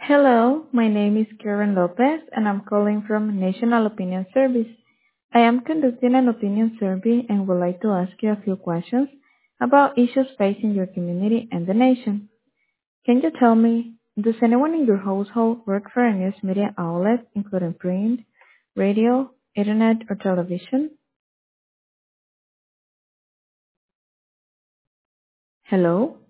Hello, my name is Karen Lopez and I'm calling from National Opinion Service. I am conducting an opinion survey and would like to ask you a few questions about issues facing your community and the nation. Can you tell me, does anyone in your household work for a news media outlet, including print, radio, internet, or television? Hello?